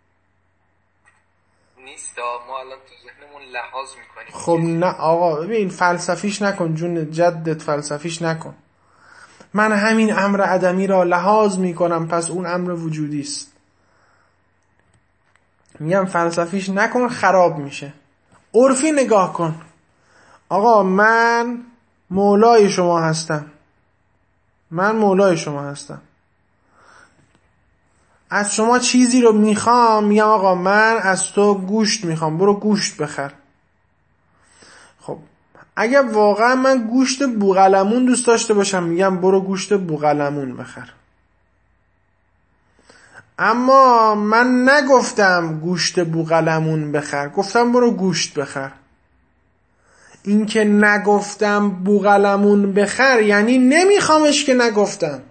نیست، ما الان تو ذهنمون لحاظ میکنیم. خب نه آقا ببین، فلسفیش نکن جون جدت، فلسفیش نکن. من همین امر عدمی را لحاظ میکنم، پس اون امر وجودی است. میگم فلسفیش نکن، خراب میشه. عرفی نگاه کن. آقا من مولای شما هستم، من مولای شما هستم، از شما چیزی رو میخوام، میگم آقا من از تو گوشت میخوام، برو گوشت بخر. خب اگر واقعا من گوشت بوقلمون دوست داشته باشم، میگم برو گوشت بوقلمون بخر. اما من نگفتم گوشت بوقلمون بخر، گفتم برو گوشت بخر. این که نگفتم بوقلمون بخر یعنی نمیخوامش که نگفتم.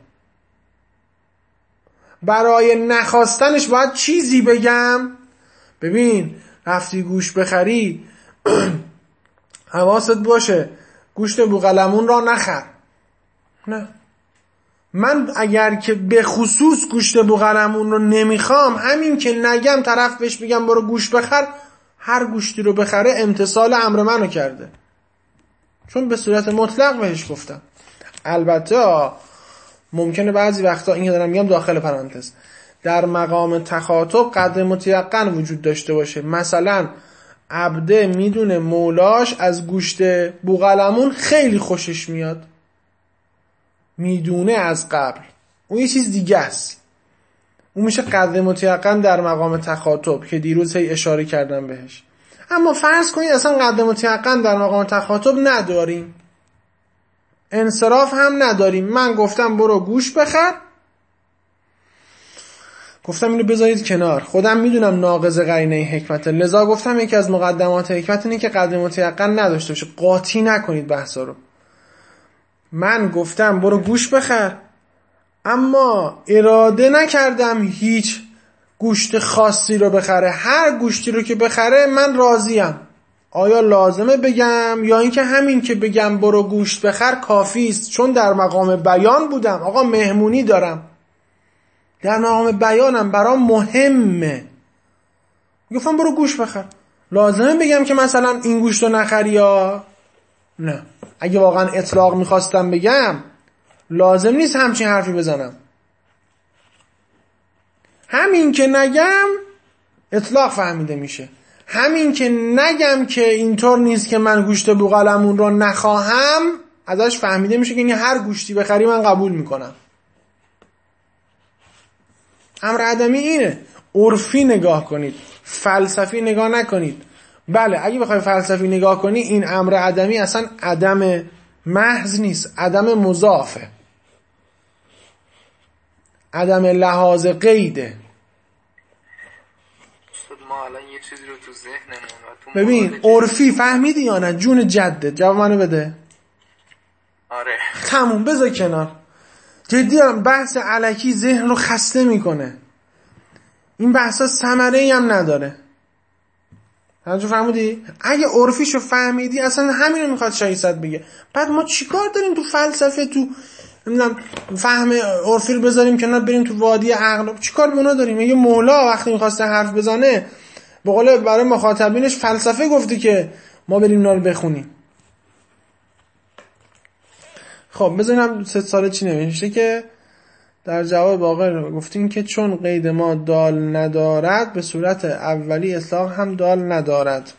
برای نخواستنش باید چیزی بگم. ببین رفتی گوشت بخری حواست باشه گوشت بوقلمون را نخر. نه، من اگر که به خصوص گوشت بوقلمون رو نمیخوام، همین که نگم طرف بهش بگم برو گوشت بخر، هر گوشتی رو بخره امتثال امر منو کرده، چون به صورت مطلق بهش گفتم. البته ممکنه بعضی وقتا، این که دارم میگم داخل پرانتز، در مقام تخاطب قدر متیقن وجود داشته باشه. مثلا عبده میدونه مولاش از گوشت بوقلمون خیلی خوشش میاد، میدونه از قبل، اون یه چیز دیگه است، اون میشه قدر متیقن در مقام تخاطب که دیروز هی اشاره کردم بهش. اما فرض کنید اصلا قدر متیقن در مقام تخاطب نداریم، انصراف هم نداریم. من گفتم برو گوش بخر، گفتم اینو بذارید کنار، خودم میدونم ناقض قرینه حکمته، لذا گفتم یکی از مقدمات حکمت اینه که قدر متیقن نداشته باشه. قاطی نکنید بحثا رو. من گفتم برو گوش بخر، اما اراده نکردم هیچ گوشت خاصی رو بخره. هر گوشتی رو که بخره من راضیم. آیا لازمه بگم یا اینکه همین که بگم برو گوشت بخر کافی است؟ چون در مقام بیان بودم، آقا مهمونی دارم، در مقام بیانم، برام مهمه، گفتم برو گوشت بخر. لازمه بگم که مثلا این گوشت رو نخری یا نه؟ اگه واقعا اطلاق میخواستم بگم لازم نیست همچین حرفی بزنم. همین که نگم اطلاق فهمیده میشه، همین که نگم که اینطور نیست که من گوشت بوقلمون رو نخواهم، ازش فهمیده میشه که این هر گوشتی بخری من قبول میکنم. امر عدمی اینه. عرفی نگاه کنید، فلسفی نگاه نکنید. بله اگه بخوای فلسفی نگاه کنی این امر عدمی اصلا عدم محض نیست، عدم مضافه، عدم لحاظ قیده. ما الان یه چیزی رو تو ذهنمون و تو ببین عرفی فهمیدی یا نه؟ جون جدت جواب منو بده. آره تموم، بذار کنار. جدی دارم، بحث الکی ذهن رو خسته میکنه. این بحثا ثمره‌ای هم نداره. توجه فرمودی؟ اگه عرفیشو فهمیدی اصلا همین رو میخواد شایستت بگه. بعد ما چیکار داریم تو فلسفه، تو نمیدونم فهم عرفی رو بذاریم کنار بریم تو وادی عقل؟ چیکار به اونا داریم؟ یه مولا وقتی میخواسته حرف بزنه به قول برای مخاطبینش فلسفه گفتی که ما بریم اونا رو بخونیم. خب بذاریم سه ساله چی نوشته که در جواب باقر گفتیم که چون قید ما دال ندارد به صورت اولی اطلاق هم دال ندارد.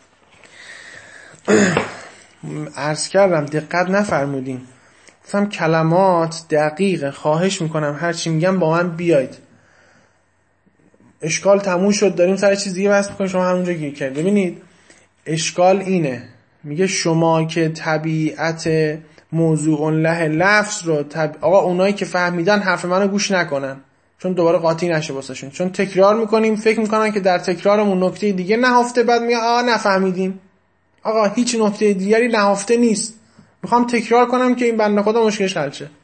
عرض کردم دقت نفرمودین، گفتم کلمات دقیقه، خواهش میکنم هر چی میگم با من بیاید. اشکال تموم شد داریم سر چیز دیگه بحث میکنیم، شما همونجا گیر کرد. ببینید اشکال اینه، میگه شما که طبیعت موضوع له لفظ رو طب... آقا اونایی که فهمیدن حرف منو گوش نکنن چون دوباره قاطی نشه واسهشون، چون تکرار میکنیم فکر میکنن که در تکرارمون نکته دیگه نهفته، بعد میگه آقا نفهمیدیم. آقا هیچ نکته دیگری نهفته نیست، میخوام تکرار کنم که این بنده خدا مشکلش حل شه.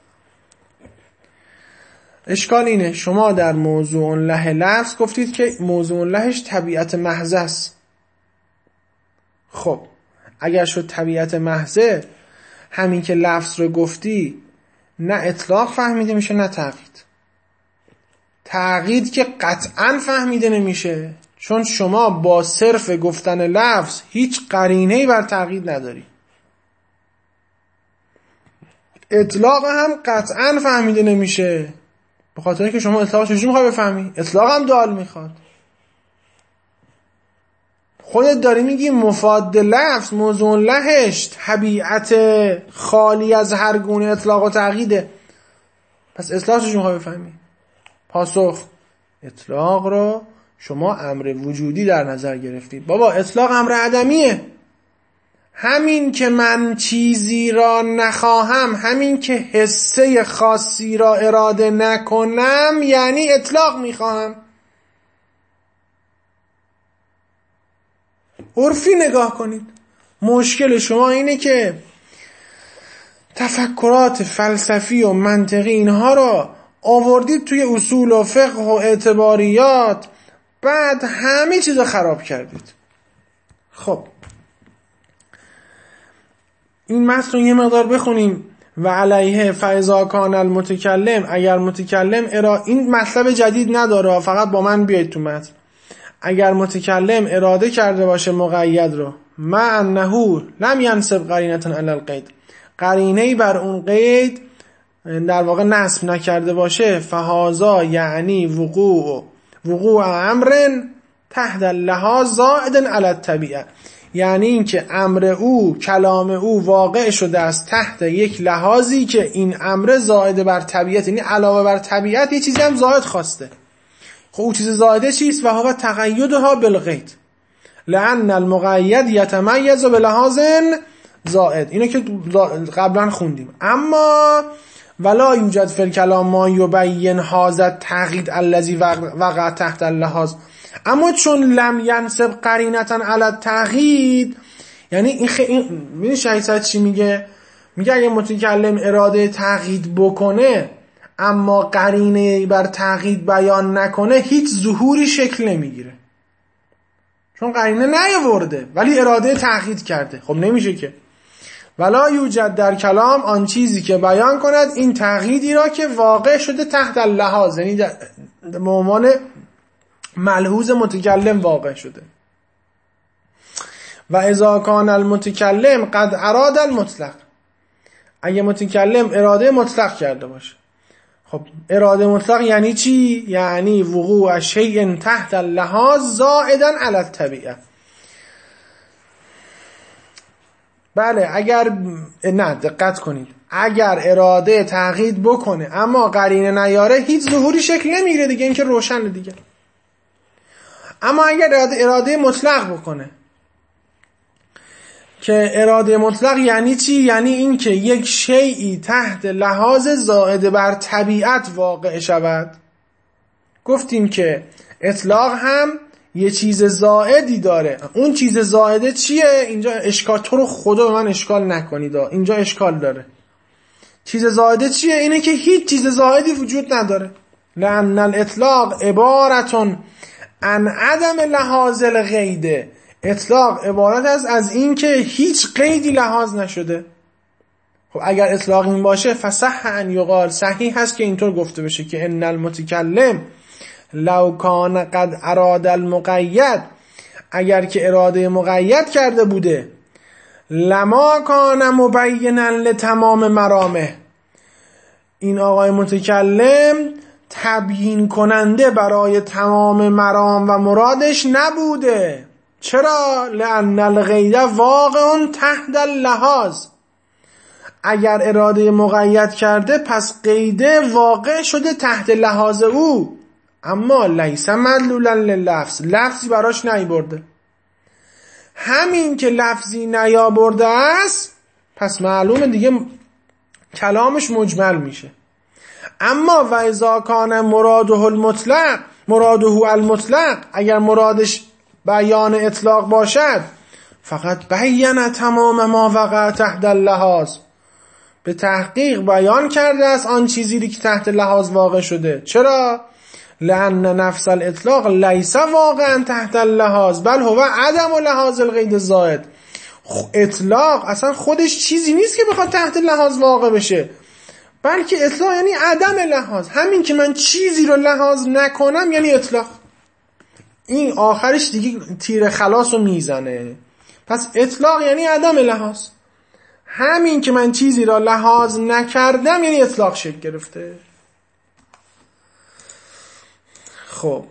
اشکال اینه شما در موضوع له لفظ گفتید که موضوع لهش طبیعت محض است. خب اگر شد طبیعت محضه، همین که لفظ رو گفتی نه اطلاق فهمیده میشه نه تقیید. تقیید که قطعا فهمیده نمیشه، چون شما با صرف گفتن لفظ هیچ قرینه‌ای بر تقیید نداری. اطلاق هم قطعا فهمیده نمیشه، به خاطر اینکه شما اطلاق چجوری میخوای بفهمی؟ اطلاق هم دال میخواد. خودت داری میگی مفاد لفظ موضوع لهش طبیعت خالی از هر گونه اطلاق و تقییده، پس اطلاق چجوری میخوای بفهمی؟ پاسخ اطلاق رو شما امر وجودی در نظر گرفتید. بابا اطلاق امر عدمیه. همین که من چیزی را نخواهم، همین که حسه خاصی را اراده نکنم یعنی اطلاق میخواهم. عرفی نگاه کنید. مشکل شما اینه که تفکرات فلسفی و منطقی اینها را آوردید توی اصول و فقه و اعتباریات، بعد همه چیز رو خراب کردید. خب این متن رو یه مقدار بخونیم. و علیه فاذا کان المتکلم، اگر متکلم ارا... این مطلب جدید نداره، فقط با من بیاید تو متن. اگر متکلم اراده کرده باشه مقید رو، ما انه لم ینصب قرینه علی القید، قرینه‌ای بر اون قید در واقع نصب نکرده باشه، فهذا یعنی وقوع وقوع امر تحت اللحاظ زائد علی الطبیعه، یعنی اینکه امر او کلام او واقع شده است تحت یک لحاظی که این امر زائد بر طبیعت، یعنی علاوه بر طبیعت یه چیزی هم زائد خواسته. خب اون چیز زائده چیست؟ و هو تقیدها بالقید لان المقید یتمیز بلحاظ زائد. اینو که قبلا خوندیم. اما ولا یوجد فی الکلام ما یبین هذا التقیید الذی وقع تحت اللحاظ، اما چون لم ینصب قرینه علی التقیید، یعنی این خیلی ببین شایسته چی میگه؟ میگه اگه متکلم اراده تقیید بکنه اما قرینه بر تقیید بیان نکنه، هیچ ظهوری شکل نمیگیره، چون قرینه نیاورده ولی اراده تقیید کرده. خب نمیشه که. ولا یوجد در کلام آن چیزی که بیان کند این تقییدی را که واقع شده تحت اللحاظ، یعنی به عنوان ملحوظ متکلم واقع شده. و اذا کان المتکلم قد اراد المطلق، اگه متکلم اراده مطلق کرده باشه. خب اراده مطلق یعنی چی؟ یعنی وقوع شیء تحت اللحاظ زائدا علی الطبیعه. بله اگر نه دقت کنید، اگر اراده تقیید بکنه اما قرینه نیاره هیچ ظهوری شکل نمیگیره دیگه، این که روشن دیگه. اما اگر اراده, اراده مطلق بکنه که اراده مطلق یعنی چی؟ یعنی این که یک شیئی تحت لحاظ زائد بر طبیعت واقع شود. گفتیم که اطلاق هم یه چیز زائدی داره. اون چیز زائده چیه؟ اینجا اشکال، تو رو خدا به من اشکال نکنید، اینجا اشکال داره. چیز زائده چیه؟ اینه که هیچ چیز زائدی وجود نداره. لأن الاطلاق عبارتون عن عدم لحاظ القید. اطلاق عبارت است از این که هیچ قیدی لحاظ نشده. خب اگر اطلاق این باشه فصح ان یقال، صحیح هست که اینطور گفته بشه که ان المتکلم لو کان قد اراد المقید، اگر که اراده مقید کرده بوده، لما کان مبینا لتمام مرامه، این آقای متکلم تبیین کننده برای تمام مرام و مرادش نبوده. چرا؟ لأن القید واقع تحت اللحاظ. اگر اراده مقید کرده پس قید واقع شده تحت لحاظ او، اما لیس مدلولا لللفظ، لفظی براش نیاورده. همین که لفظی نیاورده است پس معلومه دیگه کلامش مجمل میشه. اما و اذا کان مراده المطلق، مراده المطلق، اگر مرادش بیان اطلاق باشد، فقط بیان تمام ما وقع تحت اللحاظ، به تحقیق بیان کرده است آن چیزی که تحت لحاظ واقع شده. چرا؟ لأن نفس الاطلاق لیس واقعا تحت اللحاظ بل هو عدم لحاظ القید زائد. اطلاق اصلا خودش چیزی نیست که بخواد تحت لحاظ واقع بشه، بلکه اطلاق یعنی عدم لحاظ. همین که من چیزی رو لحاظ نکنم یعنی اطلاق. این آخرش دیگه تیر خلاص رو میزنه. پس اطلاق یعنی عدم لحاظ. همین که من چیزی را لحاظ نکردم یعنی اطلاق شکل گرفته. خب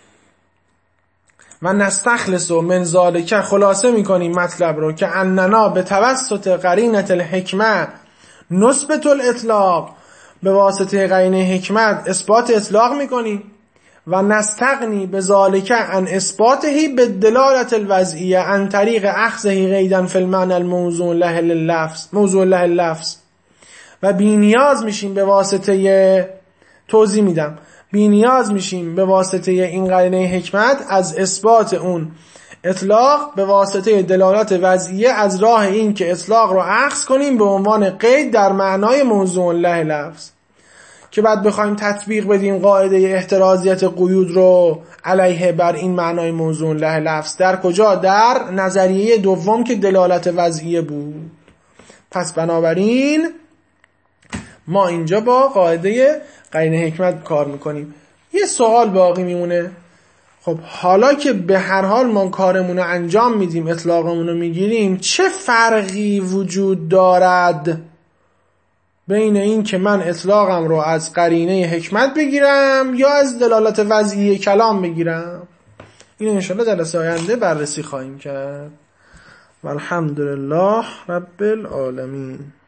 و نستخلص من ذالک، خلاصه میکنیم مطلب رو که اننا به توسط قرینه الحکمه نثبت الاطلاق، به واسطه قرینه حکمت اثبات اطلاق میکنیم. و نستغنی به ذالک عن اثباته بالدلالة الوضعیه عن طریق اخذه قیدا فی المعنى الموضوع له اللفظ، موضوع له اللفظ. و بی نیاز میشیم به واسطه، توضیح میدم، بی نیاز میشیم به واسطه این قرینه حکمت از اثبات اون اطلاق به واسطه دلالات وضعیه، از راه این که اطلاق رو اخذ کنیم به عنوان قید در معنای موضوع له لفظ، که بعد بخوایم تطبیق بدیم قاعده احترازیت قیود رو علیه بر این معنای موضوع له لفظ. در کجا؟ در نظریه دوم که دلالت وضعیه بود. پس بنابراین ما اینجا با قاعده قرینه حکمت کار میکنیم. یه سوال باقی میمونه. خب حالا که به هر حال ما کارمون رو انجام میدیم، اطلاقمون رو میگیریم، چه فرقی وجود دارد بین این که من اطلاقم رو از قرینه حکمت بگیرم یا از دلالت وضعیه کلام بگیرم؟ این انشاءالله جلسه آینده بررسی خواهیم کرد. والحمدلله رب العالمین.